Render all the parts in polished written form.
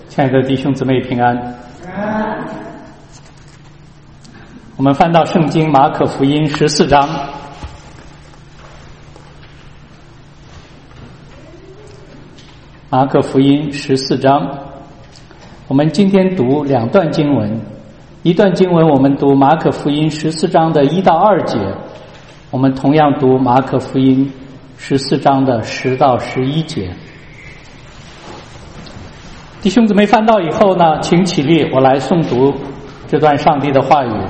亲爱的弟兄姊妹平安。我们翻到圣经马可福音14章。马可福音14章，我们今天读两段经文，一段经文我们读马可福音14章的1到2节，我们同样读马可福音14章的10到11节。弟兄姊妹翻到以后呢，请起立，我来诵读这段上帝的话语。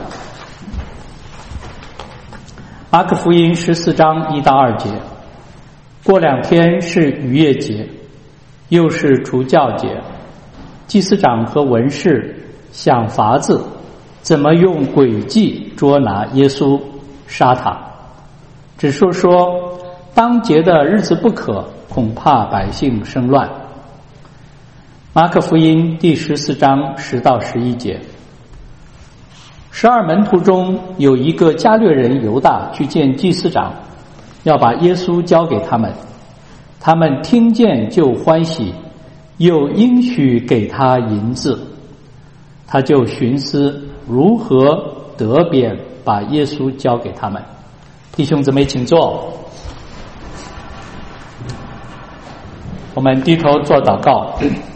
马可福音14章1到2节，过2天是逾越节，又是除酵节，祭司长和文士想法子怎么用诡计捉拿耶稣，杀他，只说当节的日子不可，恐怕百姓生乱。马可福音第14章10到11节，12门徒中有一个加略人犹大去见祭司长，要把耶稣交给他们。他们听见就欢喜，又应许给他银子。他就寻思如何得便把耶稣交给他们。弟兄姊妹请坐，我们低头做祷告。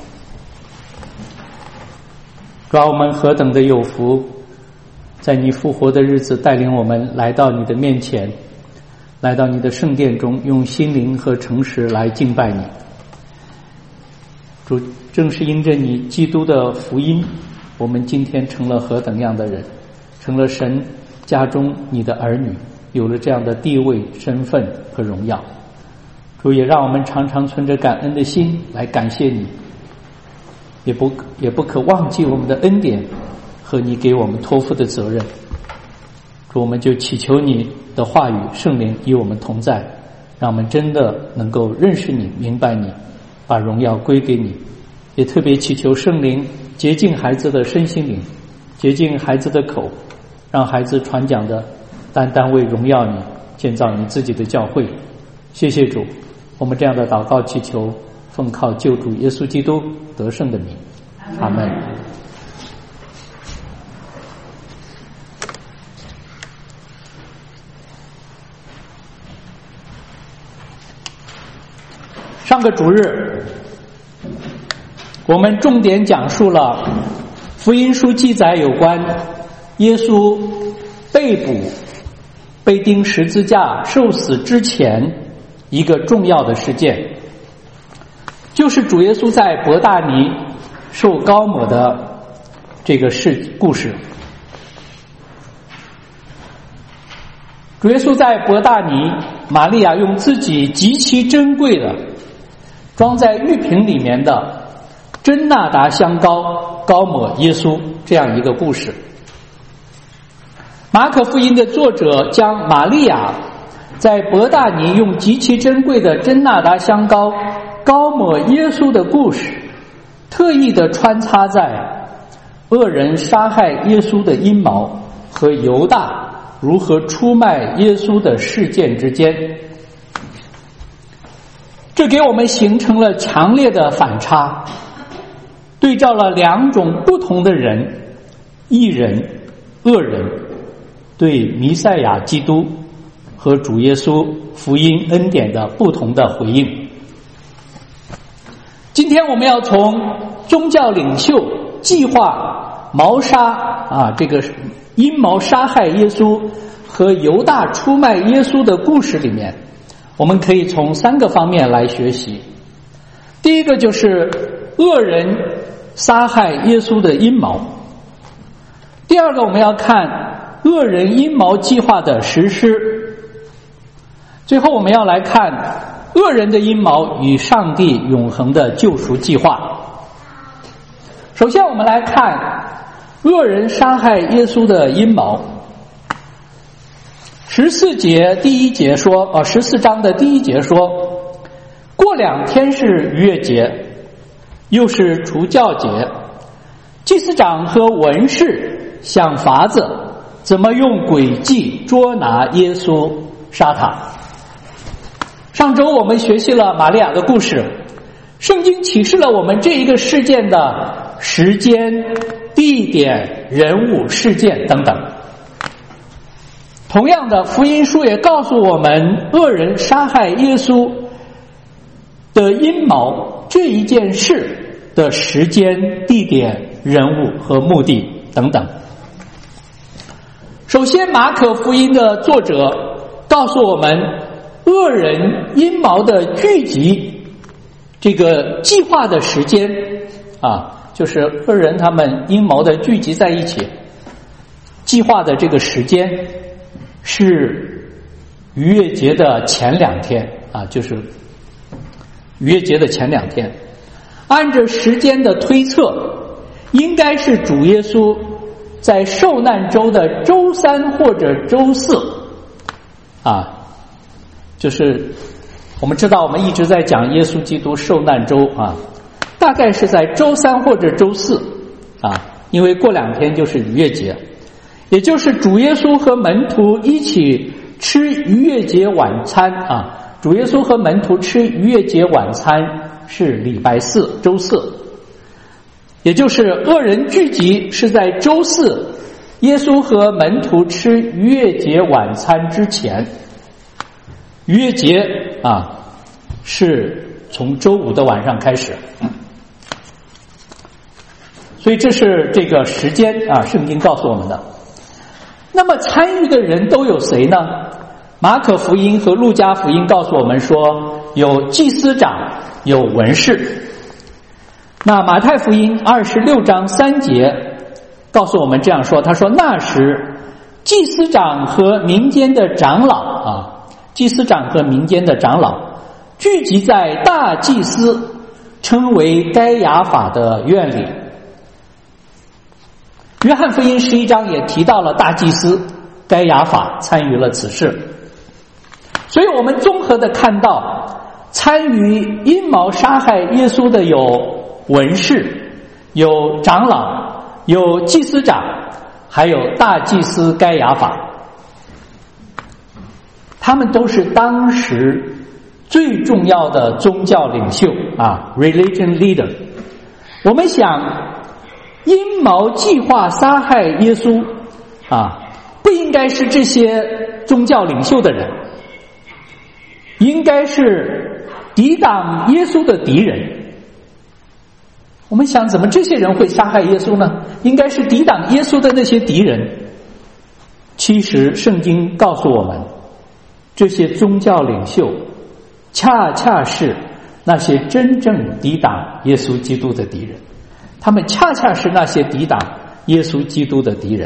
主啊，我们何等的有福，在你复活的日子带领我们来到你的面前，来到你的圣殿中，用心灵和诚实来敬拜你。主，正是因着你基督的福音，我们今天成了何等样的人，成了神家中你的儿女，有了这样的地位、身份和荣耀。主，也让我们常常存着感恩的心来感谢你，也不可忘记我们的恩典和你给我们托付的责任。主，我们就祈求你的话语圣灵与我们同在，让我们真的能够认识你，明白你，把荣耀归给你。也特别祈求圣灵洁净孩子的身心灵，洁净孩子的口，让孩子传讲的单单为荣耀你，建造你自己的教会。谢谢主，我们这样的祷告祈求奉靠救主耶稣基督得胜的名，阿们。上个主日，我们重点讲述了福音书记载有关耶稣被捕、被钉十字架、受死之前一个重要的事件，就是主耶稣在伯大尼受膏抹的这个故事。主耶稣在伯大尼，玛利亚用自己极其珍贵的装在玉瓶里面的真纳达香膏膏抹耶稣，这样一个故事。马可福音的作者将玛利亚在伯大尼用极其珍贵的真纳达香膏膏抹耶稣的故事，特意的穿插在恶人杀害耶稣的阴谋和犹大如何出卖耶稣的事件之间。这给我们形成了强烈的反差，对照了两种不同的人，义人、恶人，对弥赛亚基督和主耶稣福音恩典的不同的回应。今天我们要从宗教领袖计划谋杀这个阴谋杀害耶稣和犹大出卖耶稣的故事里面，我们可以从3个方面来学习。第一个就是恶人杀害耶稣的阴谋。第二个，我们要看恶人阴谋计划的实施。最后我们要来看恶人的阴谋与上帝永恒的救赎计划。首先我们来看恶人杀害耶稣的阴谋。14节第1节说14章的第1节说，过2天是逾越节，又是除酵节，祭司长和文士想法子怎么用诡计捉拿耶稣，杀他。上周我们学习了玛利亚的故事， 圣经启示了我们这一个事件的时间、地点、人物、事件等等。同样的，福音书也告诉我们恶人杀害耶稣的阴谋这一件事的时间、地点、人物和目的等等。首先，马可福音的作者告诉我们恶人阴谋的聚集，这个计划的时间就是恶人他们阴谋的聚集在一起，计划的这个时间是逾越节的前2天就是逾越节的前2天。按着时间的推测，应该是主耶稣在受难周的周3或者周4就是我们知道我们一直在讲耶稣基督受难周大概是在周3或者周4因为过2天就是逾越节，也就是主耶稣和门徒一起吃逾越节晚餐主耶稣和门徒吃逾越节晚餐是礼拜4，周4，也就是恶人聚集是在周4，耶稣和门徒吃逾越节晚餐之前。逾越节是从周5的晚上开始，所以这是这个时间圣经告诉我们的。那么参与的人都有谁呢？马可福音和路加福音告诉我们说有祭司长，有文士。那马太福音26章3节告诉我们这样说，他说那时祭司长和民间的长老祭司长和民间的长老聚集在大祭司称为该亚法的院里。约翰福音11章也提到了大祭司该亚法参与了此事。所以我们综合的看到参与阴谋杀害耶稣的有文士，有长老，有祭司长，还有大祭司该亚法。他们都是当时最重要的宗教领袖religion leader。我们想阴谋计划杀害耶稣不应该是这些宗教领袖的人，应该是抵挡耶稣的敌人。我们想怎么这些人会杀害耶稣呢？应该是抵挡耶稣的那些敌人。其实圣经告诉我们，这些宗教领袖恰恰是那些真正抵挡耶稣基督的敌人，他们恰恰是那些抵挡耶稣基督的敌人。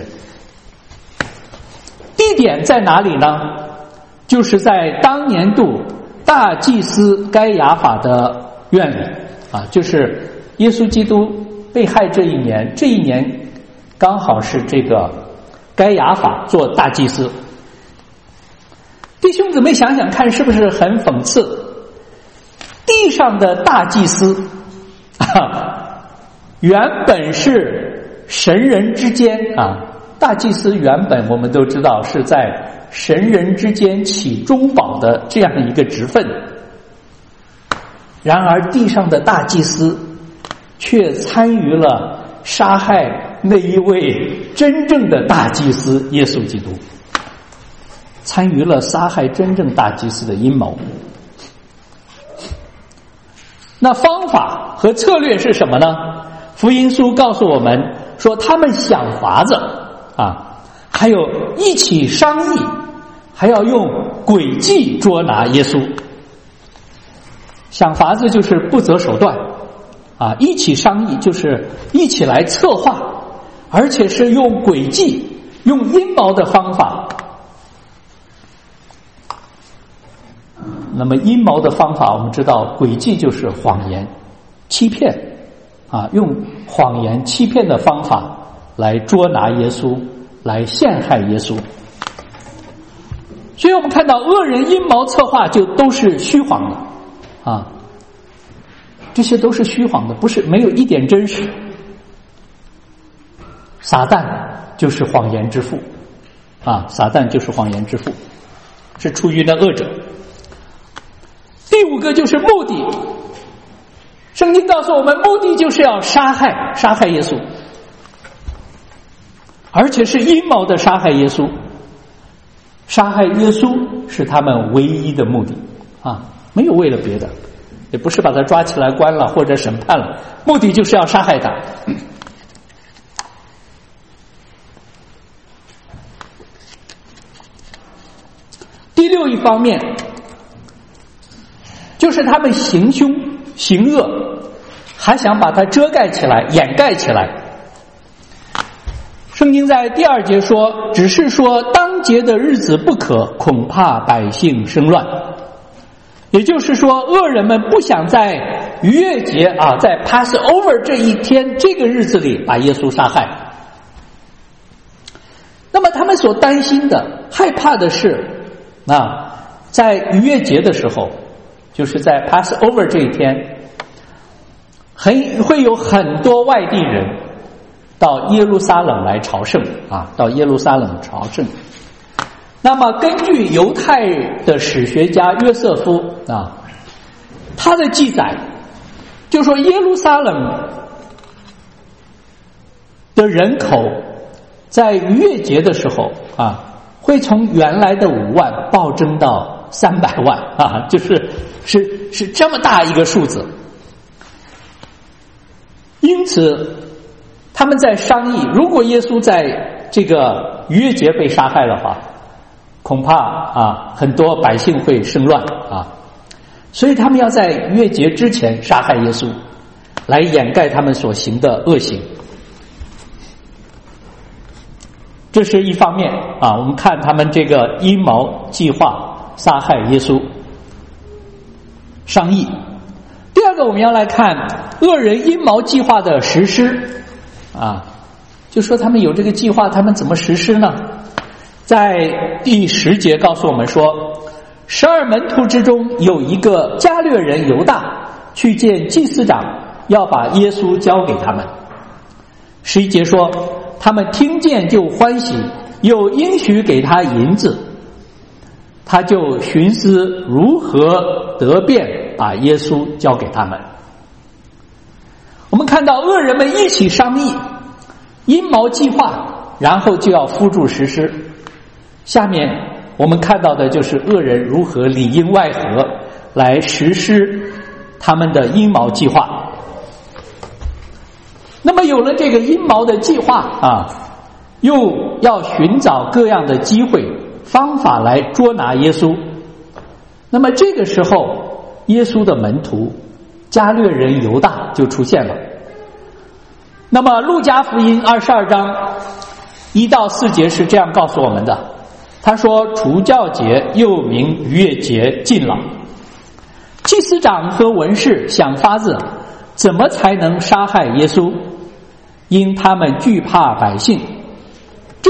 地点在哪里呢？就是在当年度大祭司该亚法的院里就是耶稣基督被害这一年，这一年刚好是这个该亚法做大祭司。弟兄姊妹想想看，是不是很讽刺？地上的大祭司原本是神人之间大祭司原本我们都知道是在神人之间起中保的这样一个职分，然而地上的大祭司却参与了杀害那一位真正的大祭司耶稣基督，参与了杀害真正大祭司的阴谋。那方法和策略是什么呢？福音书告诉我们说，他们想法子还有一起商议，还要用诡计捉拿耶稣。想法子就是不择手段一起商议就是一起来策划，而且是用诡计，用阴谋的方法。那么阴谋的方法我们知道，诡计就是谎言欺骗用谎言欺骗的方法来捉拿耶稣，来陷害耶稣。所以我们看到恶人阴谋策划就都是虚谎的这些都是虚谎的，不是没有一点真实。撒旦就是谎言之父撒旦就是谎言之父，是出于那恶者。第5个就是目的， 圣经告诉我们，目的就是要杀害耶稣，而且是阴谋的杀害耶稣。杀害耶稣是他们唯一的目的啊，没有为了别的，也不是把他抓起来关了或者审判了，目的就是要杀害他。第六一方面，就是他们行凶行恶，还想把它遮盖起来掩盖起来。圣经在第2节说，只是说当节的日子不可，恐怕百姓生乱。也就是说，恶人们不想在逾越节在 Passover 这一天这个日子里把耶稣杀害。那么他们所担心的害怕的是在逾越节的时候，就是在 Passover 这一天，会有很多外地人到耶路撒冷来朝圣到耶路撒冷朝圣。那么根据犹太的史学家约瑟夫他的记载，就说耶路撒冷的人口在逾越节的时候会从原来的5万暴增到300万是这么大一个数字。因此他们在商议，如果耶稣在这个逾越节被杀害的话，恐怕很多百姓会生乱所以他们要在逾越节之前杀害耶稣，来掩盖他们所行的恶行。这是一方面我们看他们这个阴谋计划杀害耶稣商议。第二个，我们要来看恶人阴谋计划的实施就说他们有这个计划，他们怎么实施呢？在第10节告诉我们说，12门徒之中有一个加略人犹大去见祭司长，要把耶稣交给他们。11节说，他们听见就欢喜，又应许给他银子，他就寻思如何得便把耶稣交给他们。我们看到恶人们一起商议阴谋计划，然后就要付诸实施。下面我们看到的就是恶人如何里应外合来实施他们的阴谋计划。那么有了这个阴谋的计划又要寻找各样的机会方法来捉拿耶稣。那么这个时候，耶稣的门徒加略人犹大就出现了。那么路加福音22章1到4节是这样告诉我们的，他说，除酵节又名逾越节近了，祭司长和文士想法子怎么才能杀害耶稣，因他们惧怕百姓。这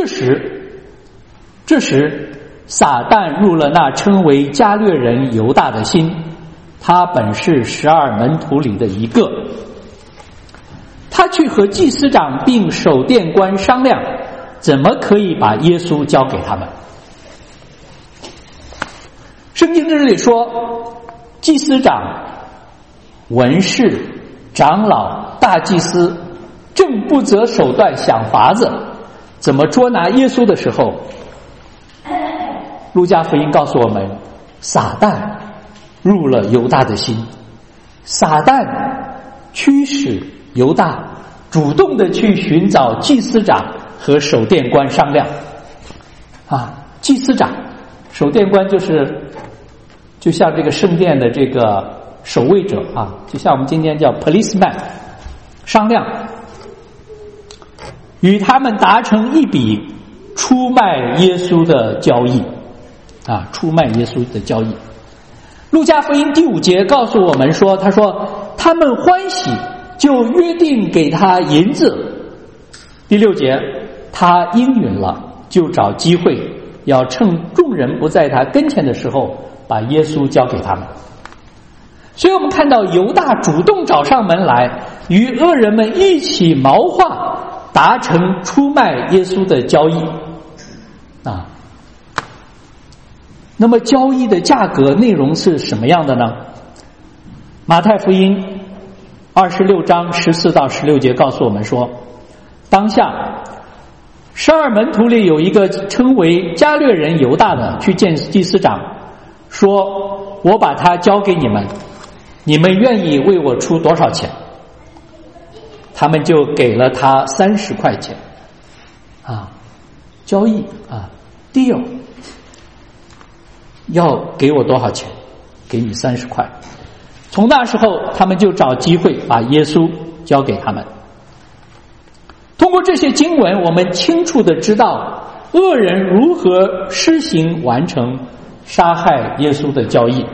时撒旦入了那称为加略人犹大的心，他本是12门徒里的一个。他去和祭司长并守殿官商量，怎么可以把耶稣交给他们。圣经这里说，祭司长、文士、长老、大祭司正不择手段想法子怎么捉拿耶稣的时候，路加福音告诉我们，撒旦入了犹大的心。撒旦驱使犹大主动的去寻找祭司长和守殿官商量祭司长、守殿官就像这个圣殿的这个守卫者就像我们今天叫 policeman， 商量与他们达成一笔出卖耶稣的交易出卖耶稣的交易。路加福音第5节告诉我们说，他说他们欢喜，就约定给他银子。第6节，他应允了，就找机会要趁众人不在他跟前的时候把耶稣交给他们。所以我们看到犹大主动找上门来，与恶人们一起谋划，达成出卖耶稣的交易那么交易的价格内容是什么样的呢？马太福音 26章14到16节告诉我们说，当下12门徒里有一个称为加略人犹大的去见祭司长，说我把他交给你们，你们愿意为我出多少钱？他们就给了他30块钱交易deal， 要给我多少钱？给你30块。从那时候他们就找机会把耶稣交给他们。通过这些经文，我们清楚地知道恶人如何施行完成杀害耶稣的交易。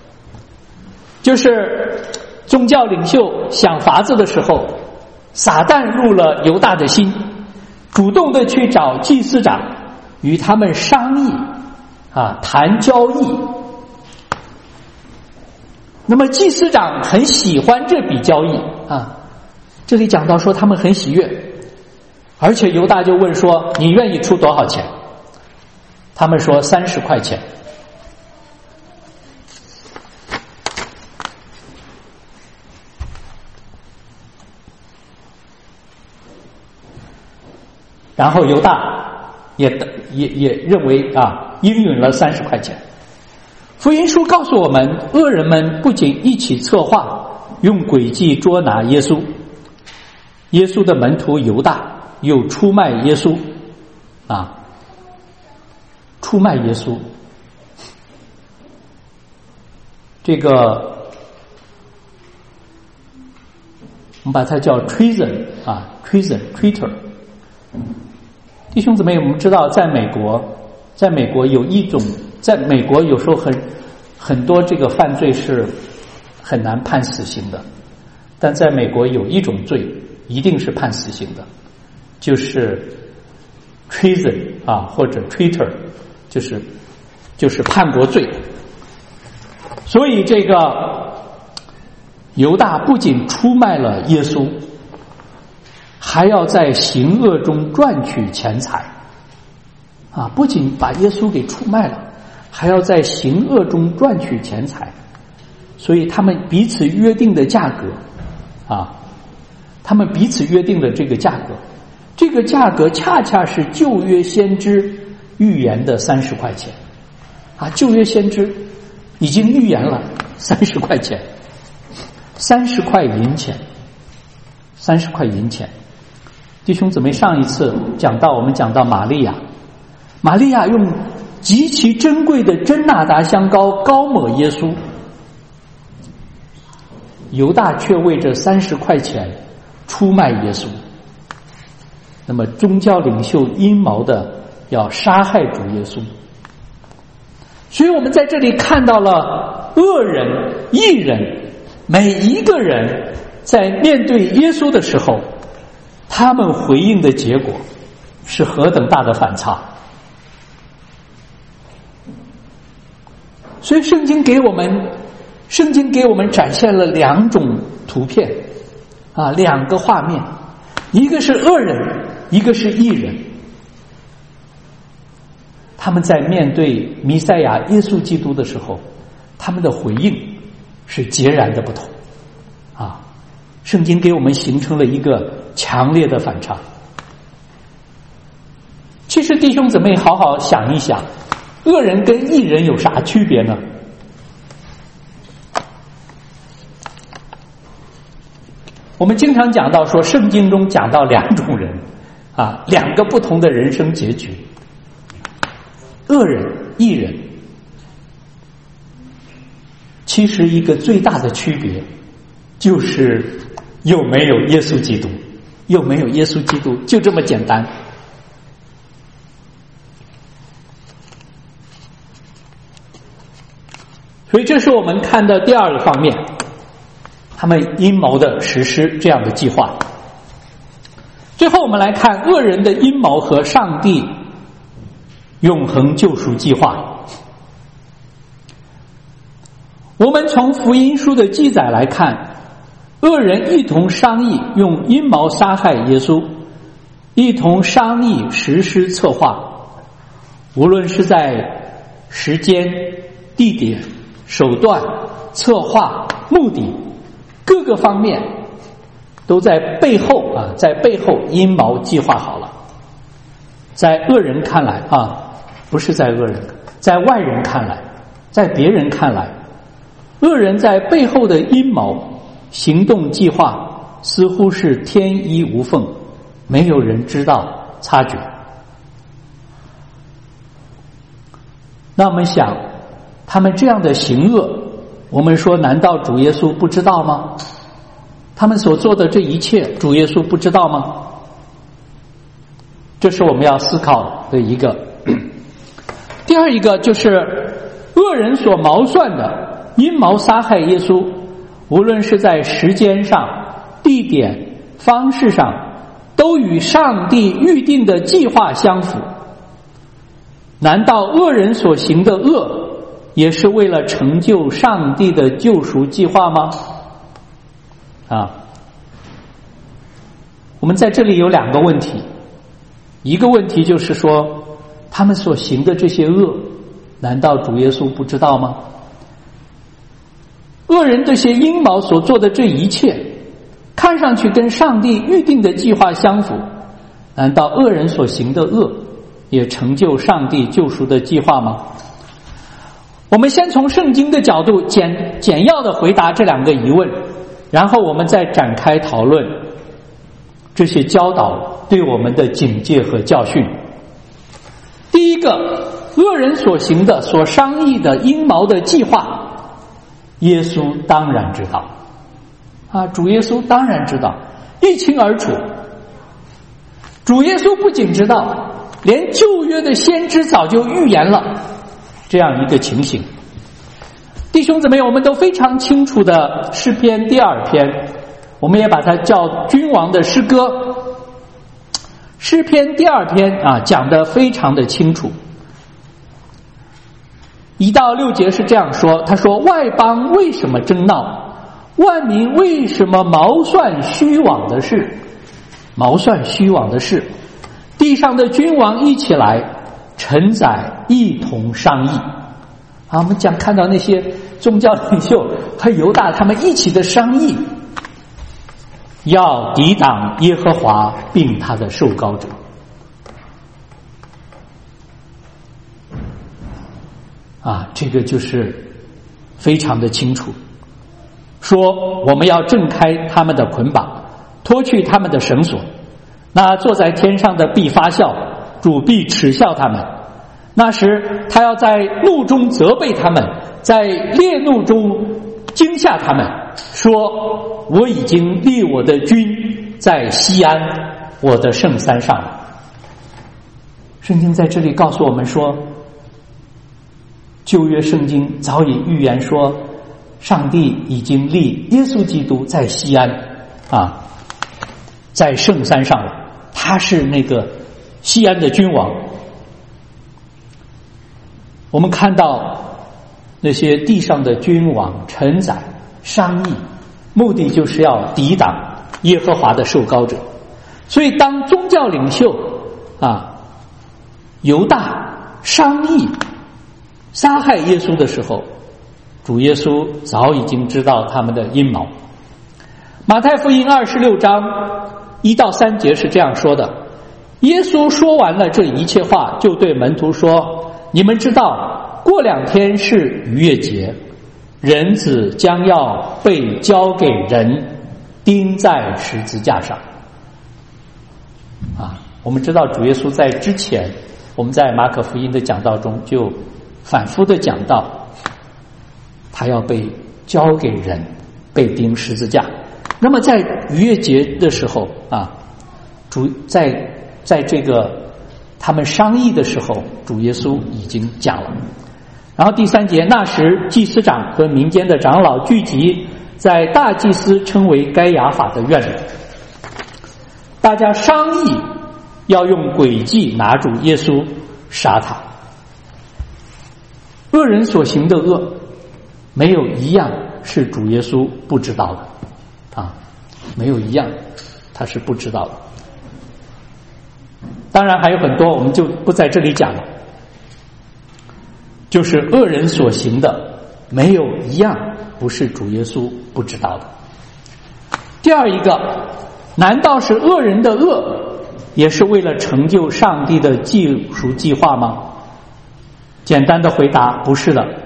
就是宗教领袖想法子的时候，撒旦入了犹大的心，主动的去找祭司长，与他们商议谈交易。那么祭司长很喜欢这笔交易这里讲到说他们很喜悦，而且犹大就问说你愿意出多少钱？他们说30块钱。然后犹大也认为应允了30块钱。福音书告诉我们，恶人们不仅一起策划用诡计捉拿耶稣，耶稣的门徒犹大又出卖耶稣出卖耶稣。这个我们把它叫 treason traitor。弟兄姊妹，我们知道在美国有一种，在美国有时候很多这个犯罪是很难判死刑的，但在美国有一种罪一定是判死刑的，就是 treason 或者 traitor， 就是叛国罪。所以这个犹大不仅出卖了耶稣，还要在行恶中赚取钱财不仅把耶稣给出卖了，还要在行恶中赚取钱财。所以他们彼此约定的价格他们彼此约定的这个价格，这个价格恰恰是旧约先知预言的30块钱旧约先知已经预言了30块钱，30块银钱，30块银钱。弟兄姊妹，上一次我们讲到玛利亚用极其珍贵的真哪达香膏膏抹耶稣，犹大却为这30块钱出卖耶稣。那么宗教领袖阴谋的要杀害主耶稣。所以我们在这里看到了恶人、义人，每一个人在面对耶稣的时候，他们回应的结果是何等大的反差。所以圣经给我们展现了2种图片2个画面，一个是恶人，一个是义人。他们在面对弥赛亚耶稣基督的时候，他们的回应是截然的不同圣经给我们形成了一个强烈的反差。其实弟兄姊妹好好想一想，恶人跟义人有啥区别呢？我们经常讲到说，圣经中讲到2种人2个不同的人生结局，恶人、义人。其实一个最大的区别就是有没有耶稣基督，有没有耶稣基督，就这么简单。所以这是我们看的第2个方面，他们阴谋的实施这样的计划。最后我们来看恶人的阴谋和上帝永恒救赎计划。我们从福音书的记载来看，恶人一同商议用阴谋杀害耶稣，一同商议实施策划，无论是在时间、地点、手段、策划、目的各个方面都在背后阴谋计划好了。在恶人看来不是在恶人，在外人看来，在别人看来，恶人在背后的阴谋行动计划似乎是天衣无缝，没有人知道察觉。那我们想，他们这样的行恶，我们说难道主耶稣不知道吗？他们所做的这一切，主耶稣不知道吗？这是我们要思考的一个。第二一个就是恶人所谋算的阴谋杀害耶稣，无论是在时间上、地点、方式上，都与上帝预定的计划相符。难道恶人所行的恶也是为了成就上帝的救赎计划吗？我们在这里有两个问题。一个问题就是说，他们所行的这些恶，难道主耶稣不知道吗？恶人这些阴谋所做的这一切，看上去跟上帝预定的计划相符，难道恶人所行的恶也成就上帝救赎的计划吗？我们先从圣经的角度简要的回答这两个疑问，然后我们再展开讨论这些教导对我们的警戒和教训。第一个，恶人所行的、所商议的阴谋的计划，耶稣当然知道主耶稣当然知道，一清二楚。主耶稣不仅知道，连旧约的先知早就预言了这样一个情形。弟兄姊妹，我们都非常清楚的诗篇第2篇，我们也把它叫君王的诗歌。诗篇第2篇讲得非常的清楚。1到6节是这样说，他说：外邦为什么争闹？万民为什么谋算虚妄的事？谋算虚妄的事，地上的君王一起来，臣宰一同商议。我们看到那些宗教领袖和犹大他们一起的商议，要抵挡耶和华并他的受膏者。这个就是非常的清楚，说我们要挣开他们的捆绑，脱去他们的绳索。那坐在天上的必发笑，主必耻笑他们。那时他要在怒中责备他们，在烈怒中惊吓他们，说我已经立我的君在西安，我的圣山上了。圣经在这里告诉我们说，旧约圣经早已预言说，上帝已经立耶稣基督在西安在圣山上了，他是那个西安的君王。我们看到那些地上的君王臣宰商议，目的就是要抵挡耶和华的受膏者。所以当宗教领袖犹大商议杀害耶稣的时候，主耶稣早已经知道他们的阴谋。马太福音26章1到3节是这样说的：耶稣说完了这一切话，就对门徒说，你们知道过2天是逾越节，人子将要被交给人，钉在十字架上。我们知道主耶稣在之前，我们在马可福音的讲道中就反复的讲到，他要被交给人，被钉十字架。那么在逾越节的时候主在这个他们商议的时候，主耶稣已经讲了。然后第3节，那时祭司长和民间的长老聚集在大祭司称为该亚法的院里，大家商议要用诡计拿住耶稣杀他。恶人所行的恶，没有一样是主耶稣不知道的没有一样他是不知道的。当然还有很多，我们就不在这里讲了。就是恶人所行的，没有一样不是主耶稣不知道的。 第二一个，难道是恶人的恶也是为了成就上帝的救赎计划吗？简单的回答，不是的。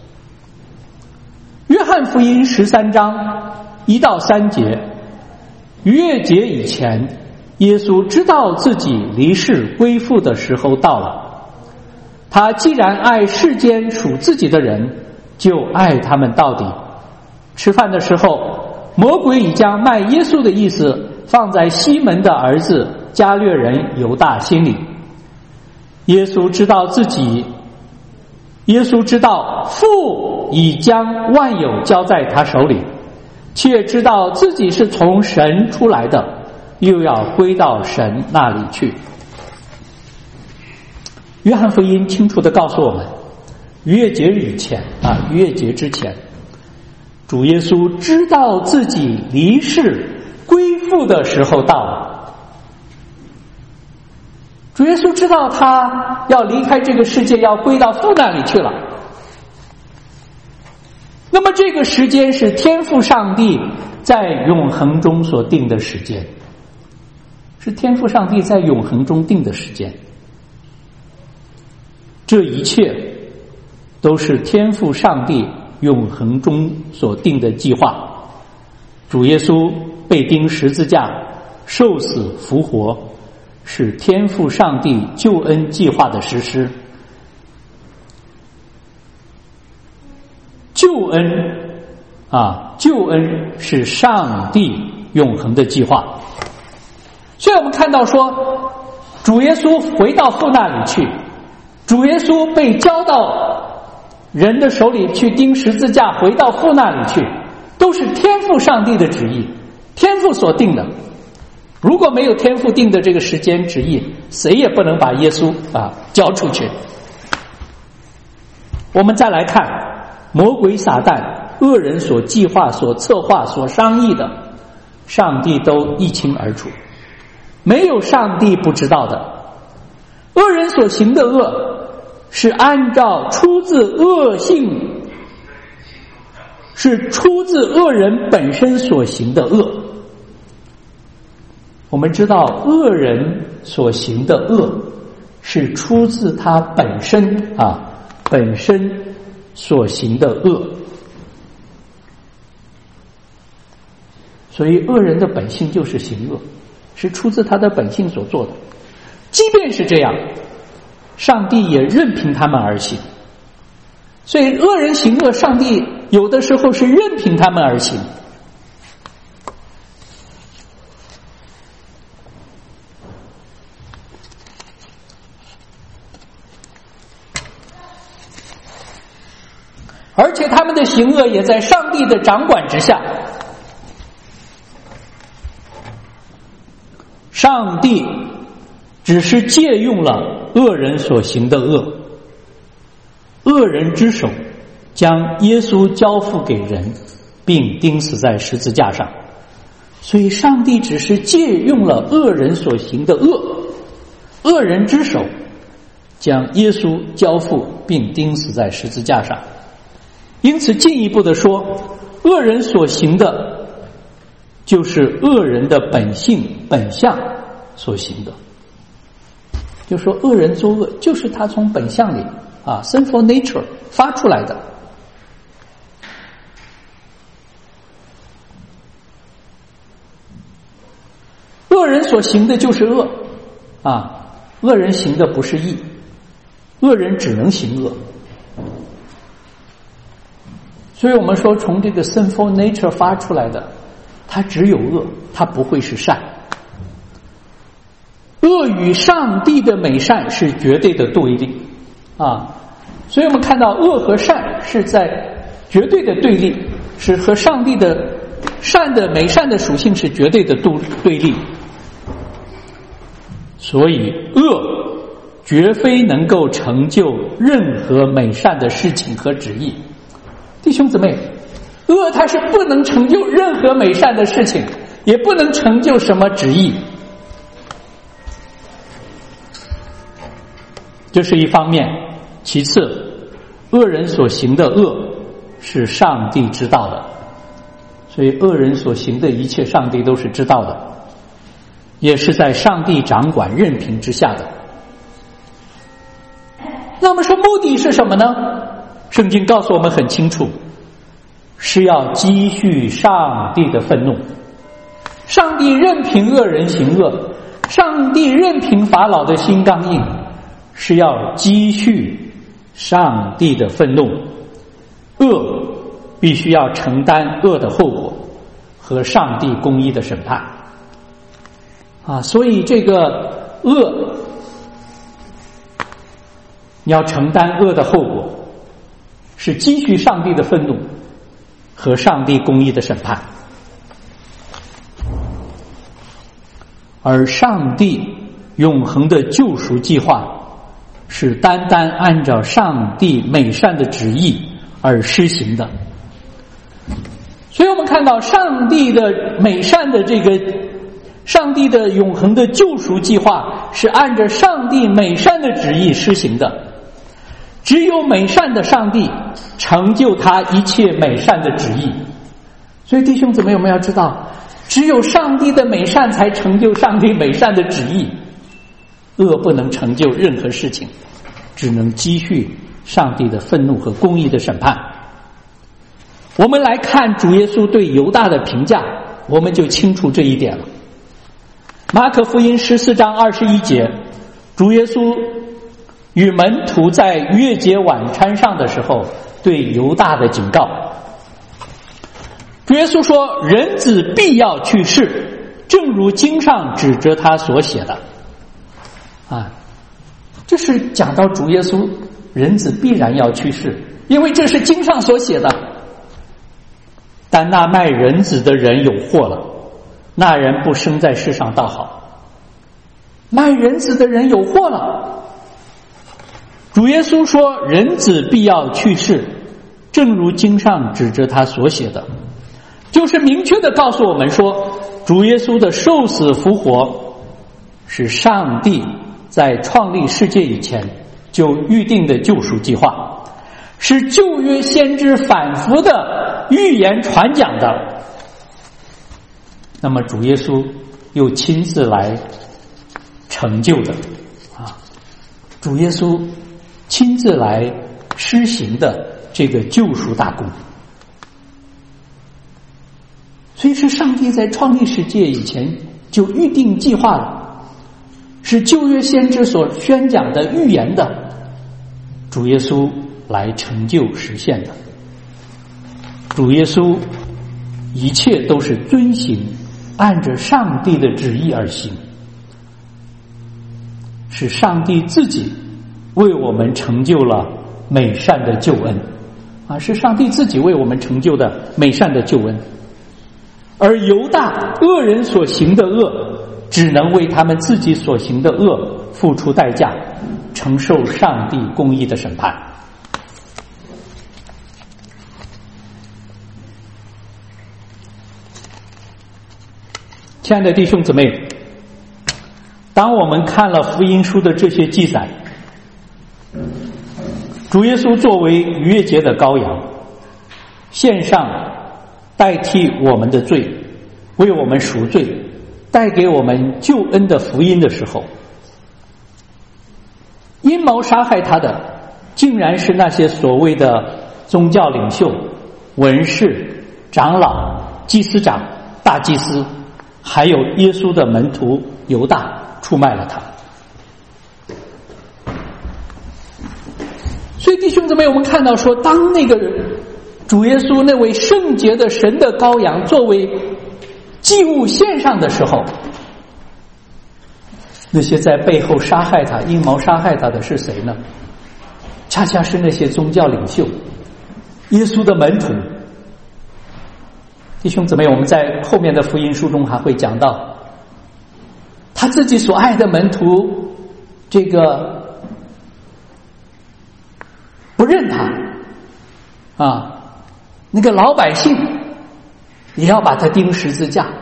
约翰福音13章1到3节，逾越节以前，耶稣知道自己离世归父的时候到了。他既然爱世间属自己的人，就爱他们到底。吃饭的时候，魔鬼已将卖耶稣的意思放在西门的儿子加略人犹大心里。耶稣知道父已将万有交在他手里，却知道自己是从神出来的，又要归到神那里去。约翰福音清楚地告诉我们，逾越节以前逾越节之前，主耶稣知道自己离世归父的时候到了。主耶稣知道他要离开这个世界，要归到父那里去了。那么这个时间是天父上帝在永恒中所定的时间，是天父上帝在永恒中定的时间。这一切都是天父上帝永恒中所定的计划。主耶稣被钉十字架，受死复活，是天父上帝救恩计划的实施。救恩是上帝永恒的计划。所以我们看到说，主耶稣回到父那里去，主耶稣被交到人的手里去钉十字架，回到父那里去，都是天父上帝的旨意，天父所定的。如果没有天父定的这个时间旨意，谁也不能把耶稣交出去。我们再来看魔鬼撒旦恶人所计划、所策划、所商议的，上帝都一清二楚，没有上帝不知道的。恶人所行的恶是按照出自恶性，是出自恶人本身所行的恶。我们知道恶人所行的恶是出自他本身所行的恶，所以恶人的本性就是行恶，是出自他的本性所做的。即便是这样，上帝也任凭他们而行。所以恶人行恶，上帝有的时候是任凭他们而行。而且他们的行恶也在上帝的掌管之下。上帝只是借用了恶人所行的恶，恶人之手将耶稣交付给人，并钉死在十字架上。所以上帝只是借用了恶人所行的恶，恶人之手将耶稣交付并钉死在十字架上。因此进一步的说，恶人所行的就是恶人的本性本相所行的。就说恶人作恶就是他从本相里sinful nature 发出来的。恶人所行的就是恶恶人行的不是义，恶人只能行恶。所以我们说从这个 sinful nature 发出来的，它只有恶，它不会是善。恶与上帝的美善是绝对的对立所以我们看到恶和善是在绝对的对立，是和上帝的善的美善的属性是绝对的对立。所以恶绝非能够成就任何美善的事情和旨意。弟兄姊妹，恶它是不能成就任何美善的事情，也不能成就什么旨意。这是一方面。其次，恶人所行的恶是上帝知道的， 所以恶人所行的一切，上帝都是知道的，也是在上帝掌管任凭之下的。那么说目的是什么呢？圣经告诉我们很清楚，是要积蓄上帝的愤怒。上帝任凭恶人行恶，上帝任凭法老的心刚硬，是要积蓄上帝的愤怒。恶必须要承担恶的后果和上帝公义的审判所以这个恶要承担恶的后果，是积蓄上帝的愤怒和上帝公义的审判。而上帝永恒的救赎计划是单单按照上帝美善的旨意而施行的。所以我们看到上帝的美善的上帝的永恒的救赎计划是按照上帝美善的旨意施行的。只有美善的上帝成就他一切美善的旨意。所以弟兄姊妹，我们要知道，只有上帝的美善才成就上帝美善的旨意，恶不能成就任何事情，只能积蓄上帝的愤怒和公义的审判。我们来看主耶稣对犹大的评价，我们就清楚这一点了。马可福音14章21节，主耶稣与门徒在逾越节晚餐上的时候对犹大的警告。主耶稣说，人子必要去世，正如经上指着他所写的。这是讲到主耶稣人子必然要去世，因为这是经上所写的。但那卖人子的人有祸了，那人不生在世上倒好。卖人子的人有祸了。主耶稣说，人子必要去世，正如经上指着他所写的，就是明确地告诉我们说，主耶稣的受死复活是上帝在创立世界以前就预定的救赎计划，是旧约先知反复的预言传讲的。那么主耶稣又亲自来成就的主耶稣亲自来施行的这个救赎大功。所以是上帝在创立世界以前就预定计划了，是旧约先知所宣讲的预言的，主耶稣来成就实现的。主耶稣一切都是遵行按着上帝的旨意而行，是上帝自己为我们成就了美善的救恩是上帝自己为我们成就的美善的救恩。而犹大恶人所行的恶，只能为他们自己所行的恶付出代价，承受上帝公义的审判。亲爱的弟兄姊妹，当我们看了福音书的这些记载，主耶稣作为逾越节的羔羊，献上代替我们的罪，为我们赎罪，带给我们救恩的福音的时候，阴谋杀害他的竟然是那些所谓的宗教领袖、文士、长老、祭司长、大祭司，还有耶稣的门徒犹大出卖了他。所以弟兄姊妹，我们看到说，当那个主耶稣那位圣洁的神的羔羊作为祭物献上的时候，那些在背后杀害他、阴谋杀害他的是谁呢？恰恰是那些宗教领袖、耶稣的门徒。弟兄姊妹，我们在后面的福音书中还会讲到，他自己所爱的门徒这个不认他那个老百姓也要把他钉十字架。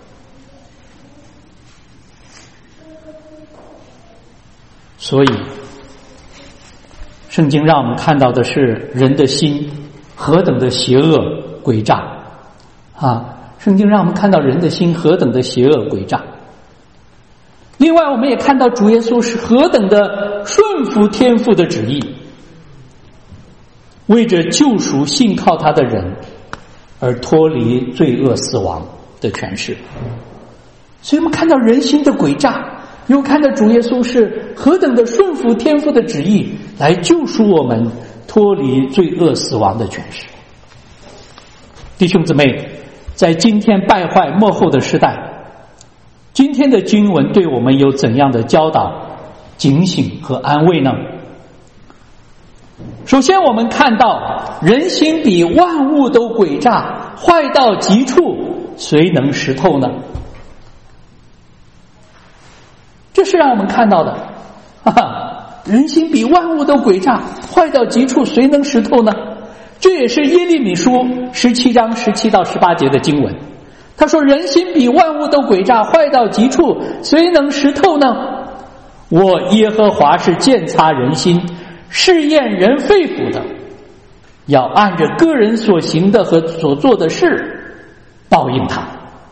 所以圣经让我们看到的是人的心何等的邪恶诡诈圣经让我们看到人的心何等的邪恶诡诈。另外我们也看到主耶稣是何等的顺服天父的旨意，为着救赎信靠他的人而脱离罪恶死亡的权势。所以我们看到人心的诡诈，又看到主耶稣是何等的顺服天父的旨意，来救赎我们脱离罪恶死亡的权势。弟兄姊妹，在今天败坏末后的时代，今天的经文对我们有怎样的教导、警醒和安慰呢？首先我们看到人心比万物都诡诈，坏到极处，谁能识透呢？这是让我们看到的，人心比万物都诡诈，坏到极处，谁能识透呢？这也是耶利米书17章17到18节的经文。他说人心比万物都诡诈，坏到极处，谁能识透呢？我耶和华是鉴察人心，试验人肺腑的，要按着个人所行的和所做的事报应他。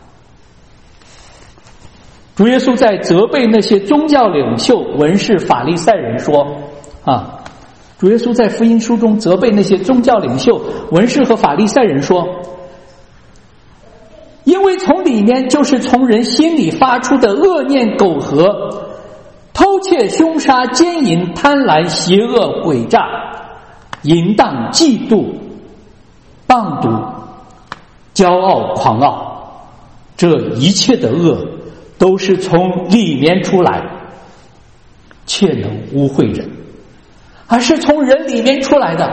主耶稣在责备那些宗教领袖、文士、法利赛人说主耶稣在福音书中责备那些宗教领袖、文士和法利赛人说，因为从里面就是从人心里发出的恶念苟合、偷窃、凶杀、奸淫、贪婪、邪恶、诡诈、淫荡、嫉妒、谤毒、骄傲、狂傲，这一切的恶都是从里面出来，切能污秽人，而是从人里面出来的。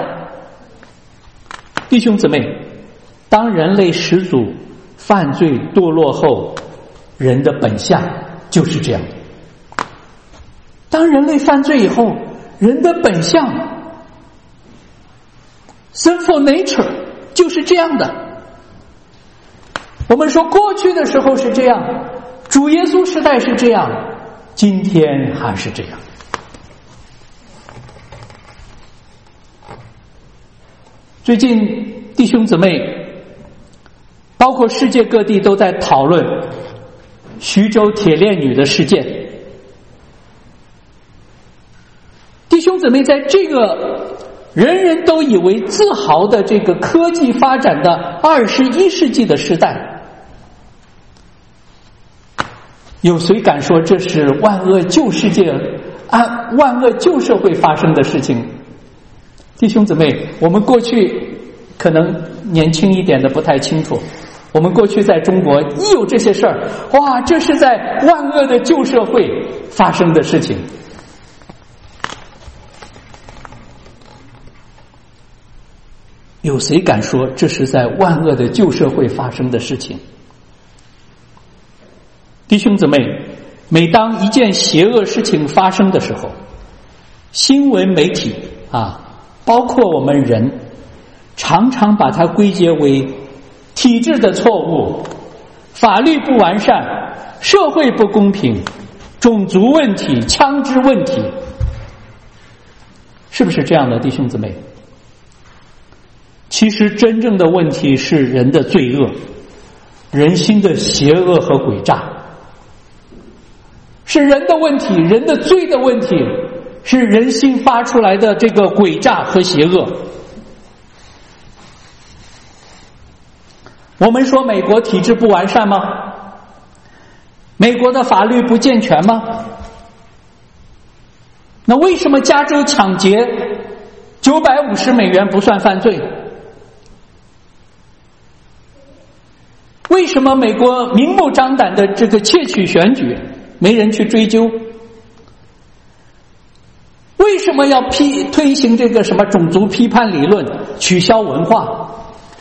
弟兄姊妹，当人类始祖犯罪堕落后，人的本相就是这样的。当人类犯罪以后，人的本相 sinful nature 就是这样的。我们说过去的时候是这样，主耶稣时代是这样，今天还是这样。最近弟兄姊妹包括世界各地都在讨论徐州铁链女的事件。弟兄姊妹，在这个人人都以为自豪的这个科技发展的21世纪的时代，有谁敢说这是万恶旧世界、万恶旧社会发生的事情？弟兄姊妹，我们过去可能年轻一点的不太清楚，我们过去在中国一有这些事儿，哇，这是在万恶的旧社会发生的事情。有谁敢说这是在万恶的旧社会发生的事情？弟兄姊妹，每当一件邪恶事情发生的时候，新闻媒体包括我们人，常常把它归结为体制的错误、法律不完善、社会不公平、种族问题、枪支问题，是不是这样的，弟兄姊妹？其实真正的问题是人的罪恶，人心的邪恶和诡诈，是人的问题，人的罪的问题，是人心发出来的这个诡诈和邪恶。我们说美国体制不完善吗？美国的法律不健全吗？那为什么加州抢劫950美元不算犯罪？为什么美国明目张胆的这个窃取选举没人去追究？为什么要推行这个什么种族批判理论，取消文化？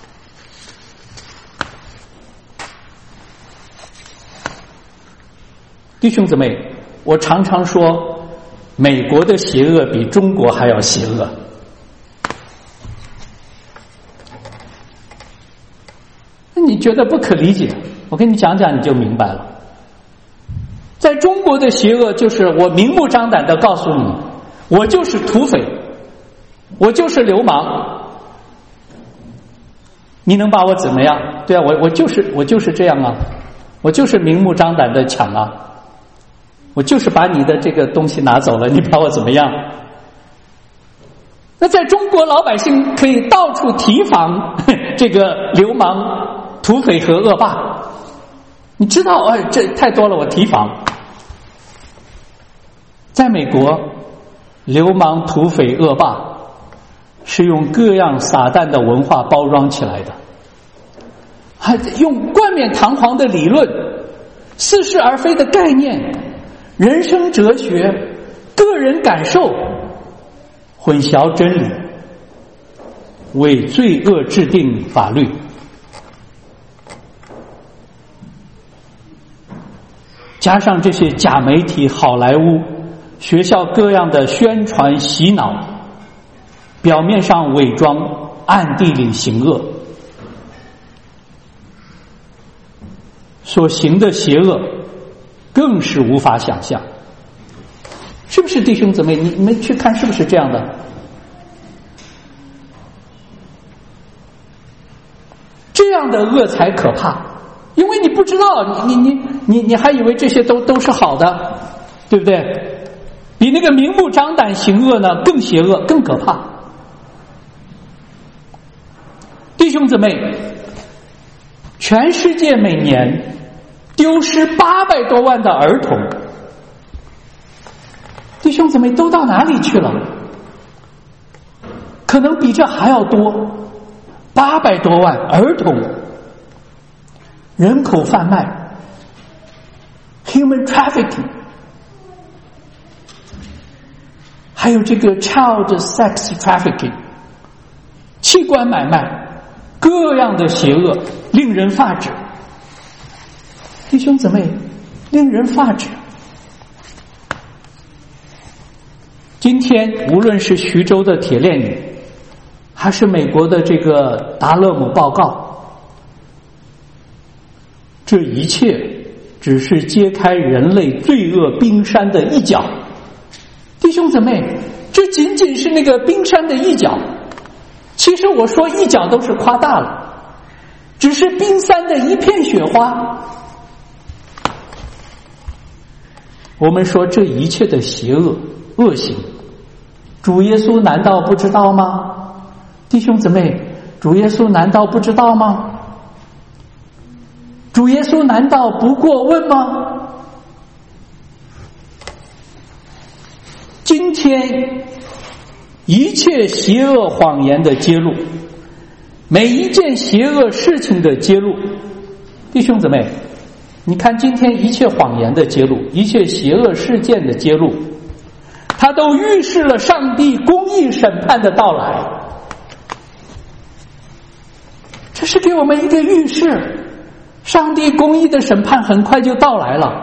弟兄姊妹，我常常说美国的邪恶比中国还要邪恶。你觉得不可理解，我跟你讲讲你就明白了。在中国的邪恶就是我明目张胆地告诉你，我就是土匪，我就是流氓， 你能把我怎么样？对啊，我就是这样啊，我就是明目张胆的抢啊，我就是把你的这个东西拿走了，你把我怎么样？那在中国老百姓可以到处提防这个流氓、土匪和恶霸，你知道，这太多了，我提防。在美国，流氓、土匪、恶霸是用各样撒旦的文化包装起来的，还用冠冕堂皇的理论、似是而非的概念、人生哲学、个人感受混淆真理，为罪恶制定法律。加上这些假媒体、好莱坞、学校各样的宣传洗脑，表面上伪装，暗地里行恶，所行的邪恶更是无法想象。是不是弟兄姊妹？你们去看是不是这样的？这样的恶才可怕，因为你不知道，你还以为这些都是好的，对不对？比那个明目张胆行恶呢更邪恶，更可怕。弟兄姊妹，全世界每年丢失800多万的儿童，弟兄姊妹都到哪里去了？可能比这还要多，800多万儿童，人口贩卖 human trafficking， 还有这个 child sex trafficking， 器官买卖，各样的邪恶，令人发指。弟兄姊妹，令人发指。今天无论是徐州的铁链女，还是美国的这个达勒姆报告，这一切只是揭开人类罪恶冰山的一角。弟兄姊妹，这仅仅是那个冰山的一角，其实我说一角都是夸大了，只是冰山的一片雪花。我们说这一切的邪恶恶行，主耶稣难道不知道吗？弟兄姊妹，主耶稣难道不知道吗？主耶稣难道不过问吗？今天一切邪恶谎言的揭露，每一件邪恶事情的揭露，弟兄姊妹，你看今天一切谎言的揭露，一切邪恶事件的揭露，它都预示了上帝公义审判的到来。这是给我们一个预示，上帝公义的审判很快就到来了。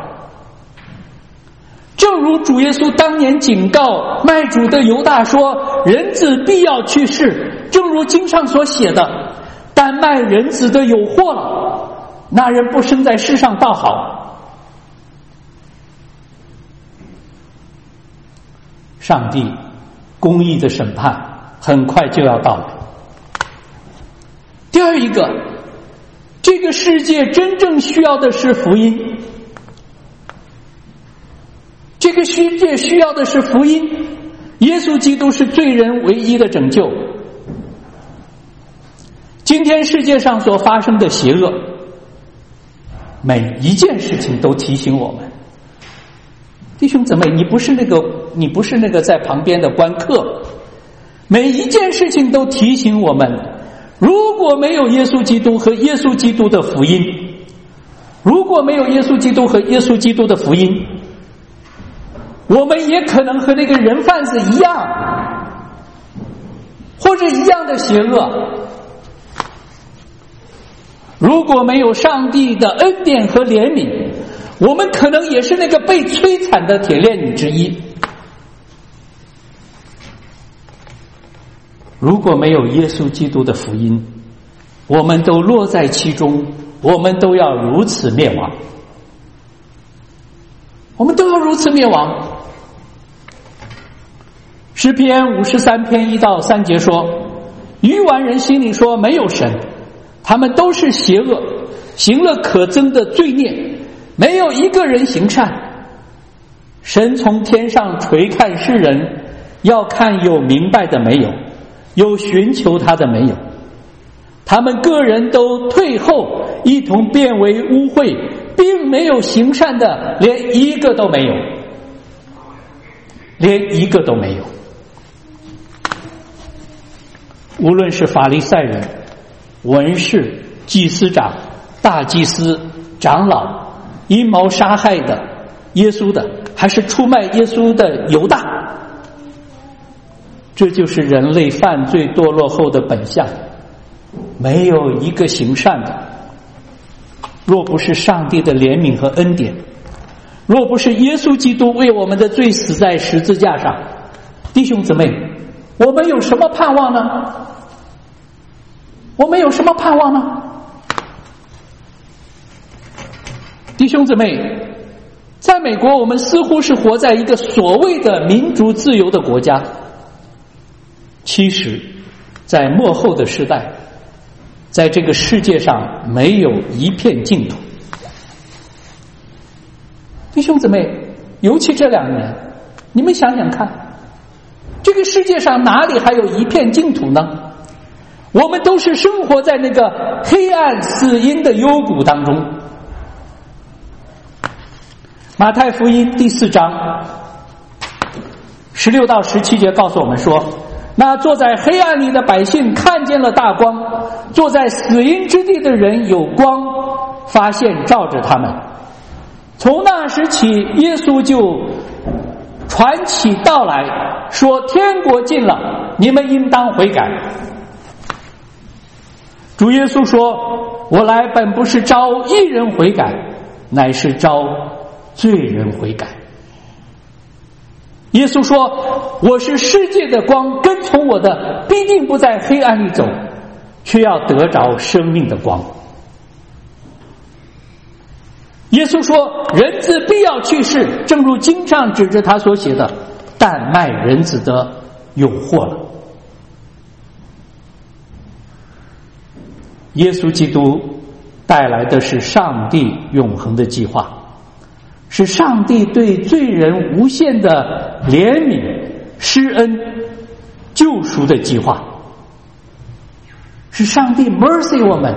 正如主耶稣当年警告卖主的犹大说，人子必要去世，正如经上所写的，但卖人子的有祸了，那人不生在世上倒好。上帝公义的审判很快就要到来。第二一个，这个世界真正需要的是福音，这个世界需要的是福音，耶稣基督是罪人唯一的拯救。今天世界上所发生的邪恶，每一件事情都提醒我们，弟兄姊妹，你不是那个在旁边的观客，每一件事情都提醒我们，如果没有耶稣基督和耶稣基督的福音，如果没有耶稣基督和耶稣基督的福音，我们也可能和那个人贩子一样，或者一样的邪恶。如果没有上帝的恩典和怜悯，我们可能也是那个被摧残的铁链女之一。如果没有耶稣基督的福音，我们都落在其中，我们都要如此灭亡，我们都要如此灭亡。诗篇53篇1到3节说，愚顽人心里说没有神， 他们都是邪恶，行了可憎的罪孽，没有一个人行善。神从天上垂看世人，要看有明白的没有，有寻求他的没有。他们个人都退后，一同变为污秽，并没有行善的，连一个都没有，连一个都没有。无论是法利赛人、文士、祭司长、大祭司、长老，阴谋杀害的耶稣的，还是出卖耶稣的犹大，这就是人类犯罪堕落后的本相，没有一个行善的。若不是上帝的怜悯和恩典，若不是耶稣基督为我们的罪死在十字架上，弟兄姊妹，我们有什么盼望呢？我们有什么盼望呢？弟兄姊妹，在美国，我们似乎是活在一个所谓的民主自由的国家，其实在末后的时代，在这个世界上没有一片净土。弟兄姊妹，尤其这2年，你们想想看，这个世界上哪里还有一片净土呢？我们都是生活在那个黑暗死荫的幽谷当中。马太福音第4章16到17节告诉我们说，那坐在黑暗里的百姓看见了大光，坐在死荫之地的人有光发现照着他们。从那时起，耶稣就传起道来，说天国近了，你们应当悔改。主耶稣说，我来本不是招义人悔改，乃是招罪人悔改。耶稣说，我是世界的光，跟从我的必定不在黑暗里走，却要得着生命的光。耶稣说，人子必要去世，正如经上指着他所写的，但卖人子的有祸了。耶稣基督带来的是上帝永恒的计划，是上帝对罪人无限的怜悯、施恩、救赎的计划，是上帝 mercy 我们。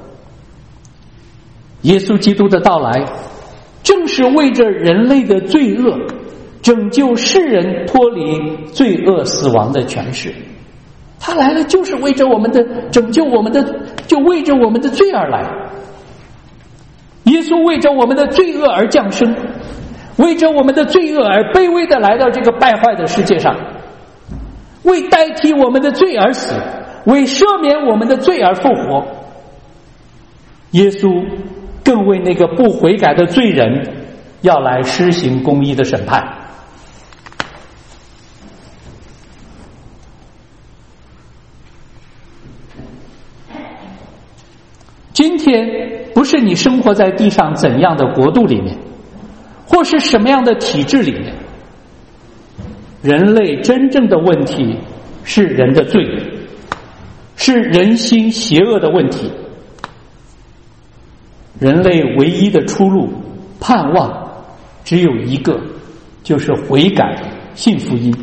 耶稣基督的到来，正是为着人类的罪恶，拯救世人脱离罪恶死亡的权势。他来了，就是为着我们的拯救，我们的就为着我们的罪而来。耶稣为着我们的罪恶而降生，为着我们的罪恶而卑微的来到这个败坏的世界上，为代替我们的罪而死，为赦免我们的罪而复活。耶稣更为那个不悔改的罪人要来施行公义的审判。今天不是你生活在地上怎样的国度里面，或是什么样的体制里面，人类真正的问题是人的罪，是人心邪恶的问题。人类唯一的出路盼望只有一个，就是悔改信福音。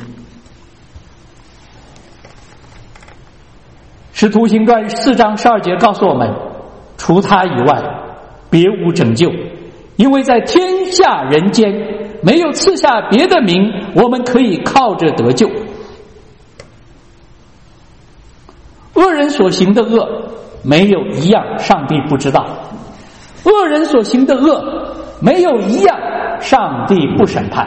使徒行传4章12节告诉我们，除他以外别无拯救，因为在天下人间没有赐下别的名，我们可以靠着得救。恶人所行的恶没有一样上帝不知道，恶人所行的恶没有一样上帝不审判。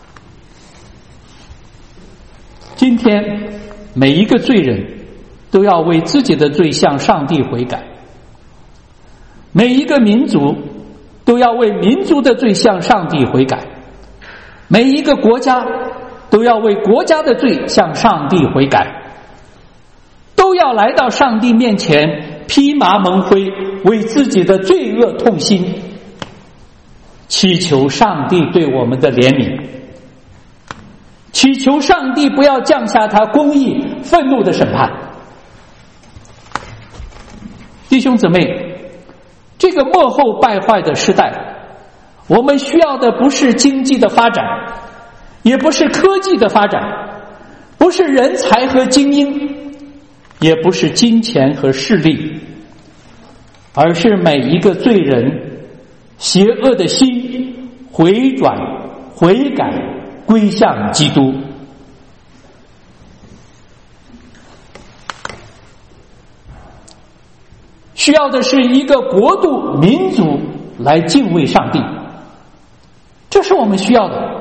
今天每一个罪人都要为自己的罪向上帝悔改，每一个民族都要为民族的罪向上帝悔改，每一个国家都要为国家的罪向上帝悔改，都要来到上帝面前披麻蒙灰，为自己的罪恶痛心，祈求上帝对我们的怜悯，祈求上帝不要降下他公义愤怒的审判。弟弟兄姊妹，这个末后败坏的时代，我们需要的不是经济的发展，也不是科技的发展，不是人才和精英，也不是金钱和势力，而是每一个罪人邪恶的心回转悔改归向基督。需要的是一个国度民族来敬畏上帝，这是我们需要的。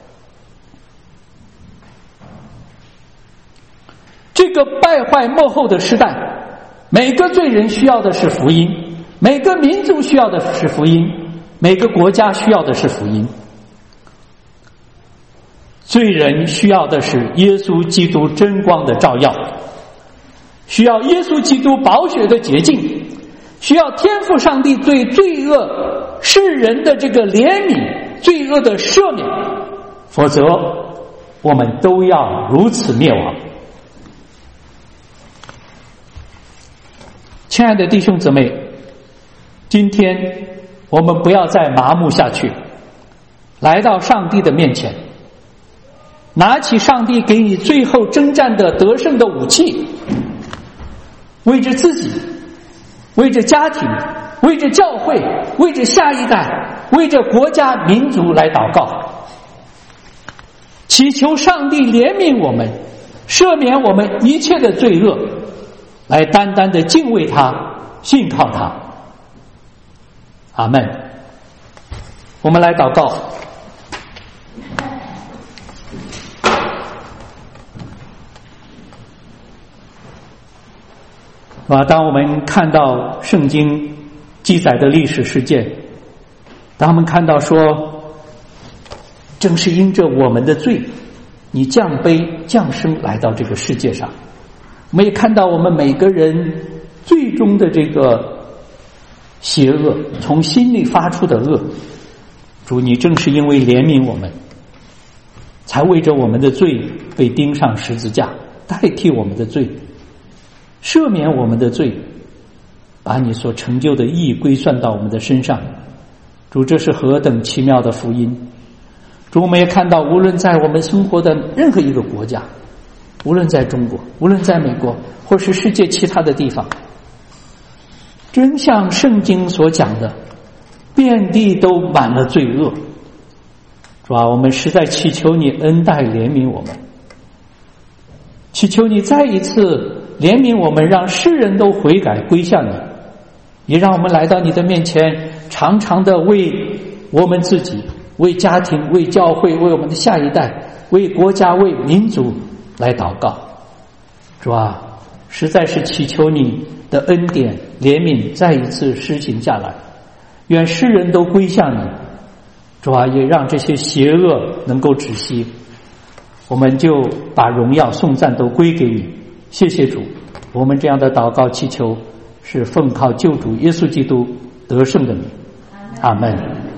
这个败坏末后的时代，每个罪人需要的是福音，每个民族需要的是福音，每个国家需要的是福音。罪人需要的是耶稣基督真光的照耀，需要耶稣基督宝血的洁净，需要天父上帝对罪恶世人的这个怜悯，罪恶的赦免，否则我们都要如此灭亡。亲爱的弟兄姊妹，今天我们不要再麻木下去，来到上帝的面前，拿起上帝给你最后征战的得胜的武器，为着自己，为着家庭，为着教会，为着下一代，为着国家民族来祷告，祈求上帝怜悯我们，赦免我们一切的罪恶，来单单的敬畏他，信靠他。阿们。我们来祷告。当我们看到圣经记载的历史事件，当我们看到说正是因着我们的罪，你降卑降生来到这个世界上，我们也看到我们每个人最终的这个邪恶，从心里发出的恶。主，你正是因为怜悯我们，才为着我们的罪被钉上十字架，代替我们的罪，赦免我们的罪，把你所成就的义归算到我们的身上。主，这是何等奇妙的福音。主，我们也看到无论在我们生活的任何一个国家，无论在中国，无论在美国，或是世界其他的地方，真像圣经所讲的，遍地都满了罪恶。主啊，我们实在祈求你恩待怜悯我们，祈求你再一次怜悯我们，让世人都悔改归向你，也让我们来到你的面前，常常的为我们自己，为家庭，为教会，为我们的下一代，为国家，为民族来祷告。主啊，实在是祈求你的恩典怜悯再一次施行下来，愿世人都归向你。主啊，也让这些邪恶能够止息，我们就把荣耀颂赞都归给你。谢谢主，我们这样的祷告祈求是奉靠救主耶稣基督得胜的名。阿们。